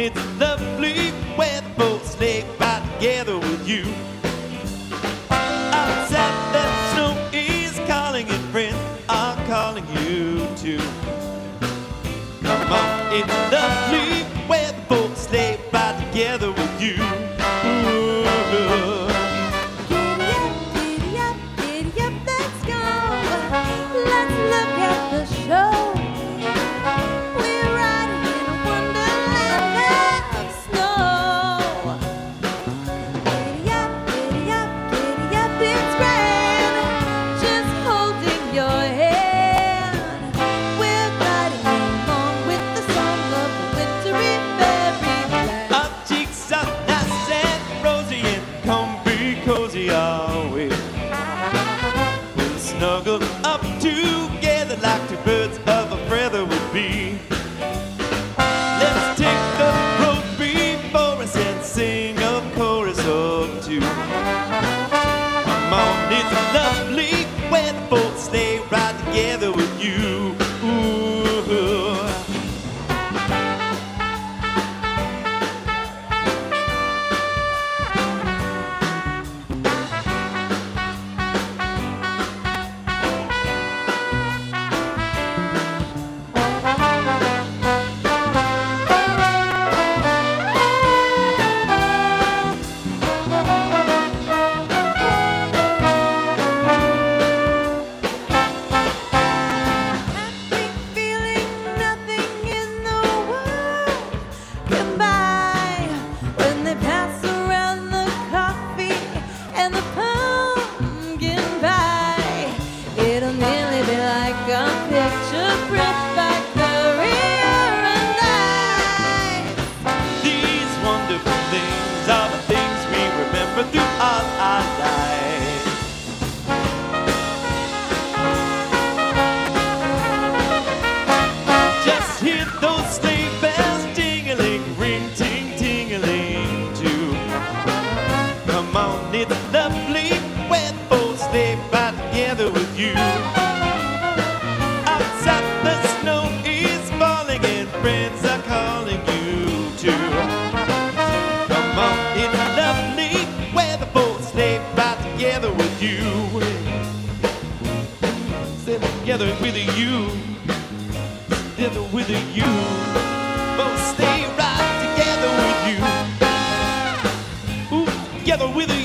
it's lovely where the folks lay right together with you. Outside the snow is calling and friends are calling you too. Come on, it's lovely where the folks lay right together with you. Ooh. Giddy up, let's go. Let's look at the show. We're riding in a wonderland of snow. Giddy up, it's grand. Just holding your hand. We're gliding along with the song of the wintry fairyland. Our cheeks are nice and rosy and comfy, cozy are we. We'll snuggle up together like two birds of a feather would be. Let's take the road before us and sing a chorus or two. Come on, it's lovely when the folks lay right together with you. Ooh. Happy feeling nothing in the world can buy when they pass around the coffee and the pumpkin pie. It'll nearly be like a picture print by Currier and Ives. These wonderful things are the things we remember throughout our lives. Just hear those sleigh bells jingling, ring, ting, tingling too. Come on, it's lovely when folks lay right together with you. Outside the snow is falling and friends are calling you too. Come on, it's lovely where the folks lay right together with you. Stay together with you. Together with you. Folks stay right together with you. Ooh, together with you.